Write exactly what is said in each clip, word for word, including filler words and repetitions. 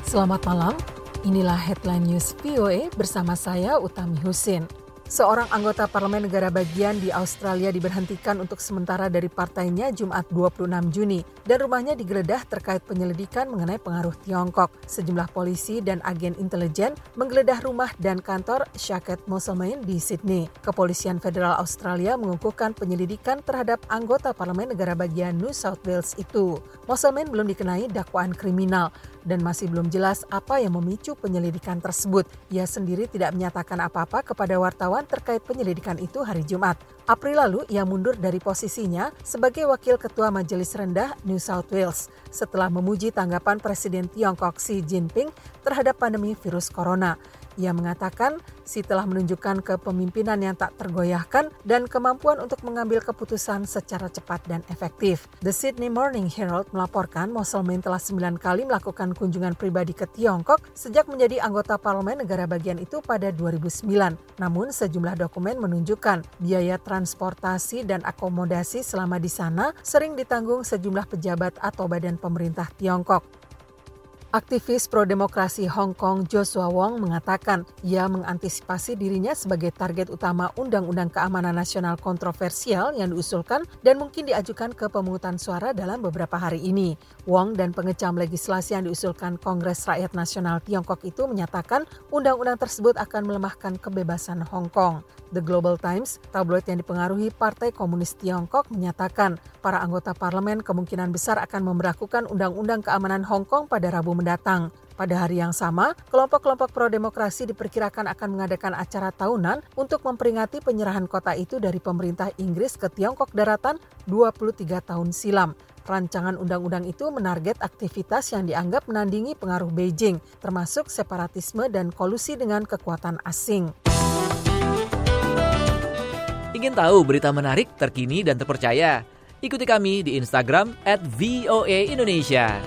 Selamat malam, inilah Headline News V O A bersama saya Utami Husin. Seorang anggota parlemen negara bagian di Australia diberhentikan untuk sementara dari partainya Jumat dua puluh enam Juni dan rumahnya digeledah terkait penyelidikan mengenai pengaruh Tiongkok. Sejumlah polisi dan agen intelijen menggeledah rumah dan kantor Shaked Moselmain di Sydney. Kepolisian Federal Australia mengukuhkan penyelidikan terhadap anggota parlemen negara bagian New South Wales itu. Moselmain belum dikenai dakwaan kriminal dan masih belum jelas apa yang memicu penyelidikan tersebut. Ia sendiri tidak menyatakan apa-apa kepada wartawan terkait penyelidikan itu hari Jumat. April lalu, ia mundur dari posisinya sebagai Wakil Ketua Majelis Rendah New South Wales setelah memuji tanggapan Presiden Tiongkok Xi Jinping terhadap pandemi virus corona. Ia mengatakan Xi telah menunjukkan kepemimpinan yang tak tergoyahkan dan kemampuan untuk mengambil keputusan secara cepat dan efektif. The Sydney Morning Herald melaporkan Moselmain telah sembilan kali melakukan kunjungan pribadi ke Tiongkok sejak menjadi anggota parlemen negara bagian itu pada dua ribu sembilan. Namun sejumlah dokumen menunjukkan biaya transportasi dan akomodasi selama di sana sering ditanggung sejumlah pejabat atau badan pemerintah Tiongkok. Aktivis pro-demokrasi Hong Kong Joshua Wong mengatakan ia mengantisipasi dirinya sebagai target utama Undang-Undang Keamanan Nasional kontroversial yang diusulkan dan mungkin diajukan ke pemungutan suara dalam beberapa hari ini. Wong dan pengecam legislasi yang diusulkan Kongres Rakyat Nasional Tiongkok itu menyatakan undang-undang tersebut akan melemahkan kebebasan Hong Kong. The Global Times, tabloid yang dipengaruhi Partai Komunis Tiongkok, menyatakan para anggota parlemen kemungkinan besar akan memberlakukan Undang-Undang Keamanan Hong Kong pada Rabu mendatang. Pada hari yang sama, kelompok-kelompok pro-demokrasi diperkirakan akan mengadakan acara tahunan untuk memperingati penyerahan kota itu dari pemerintah Inggris ke Tiongkok daratan dua puluh tiga tahun silam. Rancangan undang-undang itu menarget aktivitas yang dianggap menandingi pengaruh Beijing, termasuk separatisme dan kolusi dengan kekuatan asing. Ingin tahu berita menarik, terkini, dan terpercaya? Ikuti kami di Instagram at V O A Indonesia.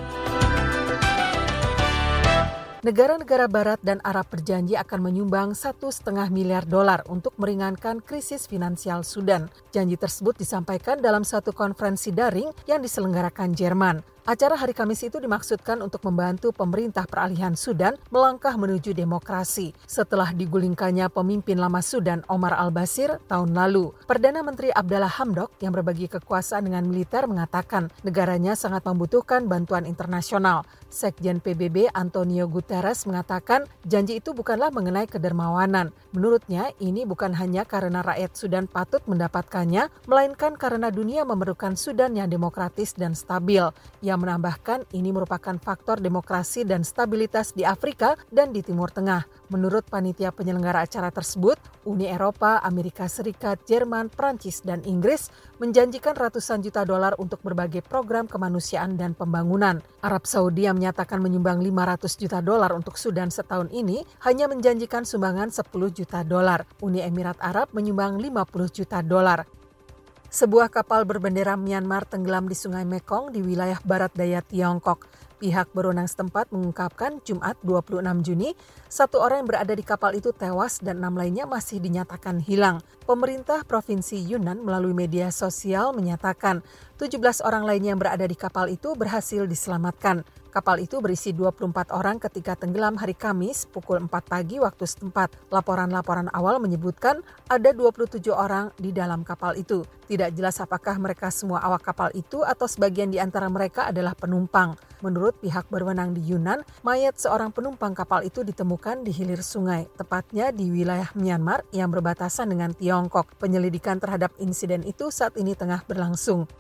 Negara-negara Barat dan Arab berjanji akan menyumbang satu setengah miliar dolar untuk meringankan krisis finansial Sudan. Janji tersebut disampaikan dalam satu konferensi daring yang diselenggarakan Jerman. Acara hari Kamis itu dimaksudkan untuk membantu pemerintah peralihan Sudan melangkah menuju demokrasi setelah digulingkannya pemimpin lama Sudan Omar al-Bashir tahun lalu. Perdana Menteri Abdallah Hamdok yang berbagi kekuasaan dengan militer mengatakan negaranya sangat membutuhkan bantuan internasional. Sekjen P B B Antonio Guterres mengatakan janji itu bukanlah mengenai kedermawanan. Menurutnya ini bukan hanya karena rakyat Sudan patut mendapatkannya, melainkan karena dunia memerlukan Sudan yang demokratis dan stabil. Ia menambahkan ini merupakan faktor demokrasi dan stabilitas di Afrika dan di Timur Tengah. Menurut panitia penyelenggara acara tersebut, Uni Eropa, Amerika Serikat, Jerman, Prancis, dan Inggris menjanjikan ratusan juta dolar untuk berbagai program kemanusiaan dan pembangunan. Arab Saudi yang menyatakan menyumbang lima ratus juta dolar untuk Sudan setahun ini hanya menjanjikan sumbangan sepuluh juta dolar. Uni Emirat Arab menyumbang lima puluh juta dolar. Sebuah kapal berbendera Myanmar tenggelam di Sungai Mekong di wilayah barat daya Tiongkok. Pihak berwenang setempat mengungkapkan Jumat dua puluh enam Juni, satu orang yang berada di kapal itu tewas dan enam lainnya masih dinyatakan hilang. Pemerintah Provinsi Yunnan melalui media sosial menyatakan tujuh belas orang lainnya yang berada di kapal itu berhasil diselamatkan. Kapal itu berisi dua puluh empat orang ketika tenggelam hari Kamis pukul empat pagi waktu setempat. Laporan-laporan awal menyebutkan ada dua puluh tujuh orang di dalam kapal itu. Tidak jelas apakah mereka semua awak kapal itu atau sebagian di antara mereka adalah penumpang. Menurut pihak berwenang di Yunnan, mayat seorang penumpang kapal itu ditemukan di hilir sungai, tepatnya di wilayah Myanmar yang berbatasan dengan Tiongkok. Penyelidikan terhadap insiden itu saat ini tengah berlangsung.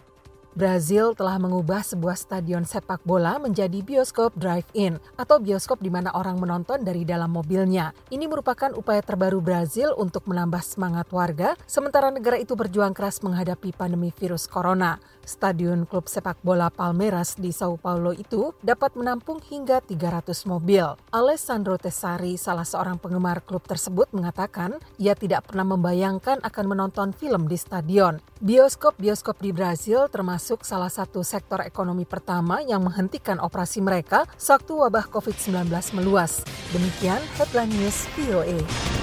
Brazil telah mengubah sebuah stadion sepak bola menjadi bioskop drive-in atau bioskop di mana orang menonton dari dalam mobilnya. Ini merupakan upaya terbaru Brazil untuk menambah semangat warga sementara negara itu berjuang keras menghadapi pandemi virus corona. Stadion klub sepak bola Palmeiras di Sao Paulo itu dapat menampung hingga tiga ratus mobil. Alessandro Tessari, salah seorang penggemar klub tersebut, mengatakan ia tidak pernah membayangkan akan menonton film di stadion. Bioskop-bioskop di Brazil termasuk salah satu sektor ekonomi pertama yang menghentikan operasi mereka sewaktu wabah covid sembilan belas meluas. Demikian Headline News V O A.